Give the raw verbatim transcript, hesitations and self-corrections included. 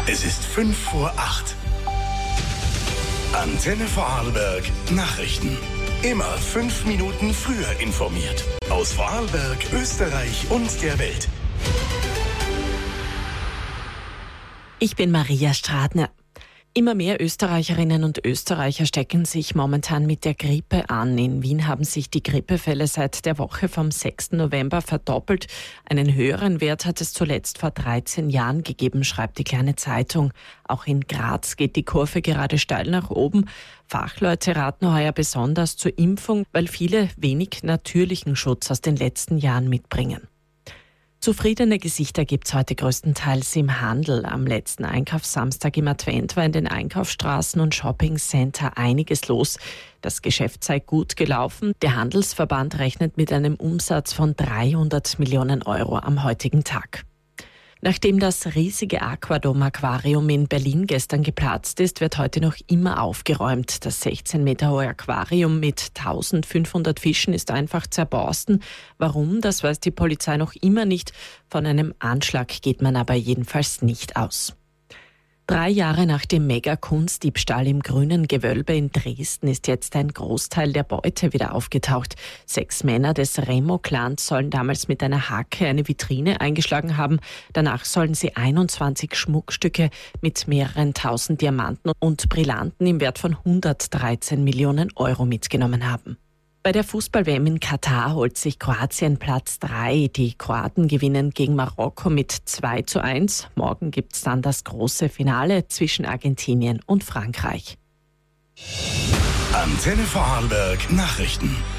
Es ist fünf vor acht. Antenne Vorarlberg Nachrichten. Immer fünf Minuten früher informiert. Aus Vorarlberg, Österreich und der Welt. Ich bin Maria Stradner. Immer mehr Österreicherinnen und Österreicher stecken sich momentan mit der Grippe an. In Wien haben sich die Grippefälle seit der Woche vom sechsten November verdoppelt. Einen höheren Wert hat es zuletzt vor dreizehn Jahren gegeben, schreibt die Kleine Zeitung. Auch in Graz geht die Kurve gerade steil nach oben. Fachleute raten heuer besonders zur Impfung, weil viele wenig natürlichen Schutz aus den letzten Jahren mitbringen. Zufriedene Gesichter gibt's heute größtenteils im Handel. Am letzten Einkaufssamstag im Advent war in den Einkaufsstraßen und Shoppingcenter einiges los. Das Geschäft sei gut gelaufen. Der Handelsverband rechnet mit einem Umsatz von dreihundert Millionen Euro am heutigen Tag. Nachdem das riesige Aquadom-Aquarium in Berlin gestern geplatzt ist, wird heute noch immer aufgeräumt. Das sechzehn Meter hohe Aquarium mit eintausendfünfhundert Fischen ist einfach zerborsten. Warum, das weiß die Polizei noch immer nicht. Von einem Anschlag geht man aber jedenfalls nicht aus. Drei Jahre nach dem Mega-Kunstdiebstahl im Grünen Gewölbe in Dresden ist jetzt ein Großteil der Beute wieder aufgetaucht. Sechs Männer des Remo-Clans sollen damals mit einer Hacke eine Vitrine eingeschlagen haben. Danach sollen sie einundzwanzig Schmuckstücke mit mehreren tausend Diamanten und Brillanten im Wert von hundertdreizehn Millionen Euro mitgenommen haben. Bei der Fußball-W M in Katar holt sich Kroatien Platz drei. Die Kroaten gewinnen gegen Marokko mit zwei zu eins. Morgen gibt's dann das große Finale zwischen Argentinien und Frankreich. Antenne Vorarlberg Nachrichten.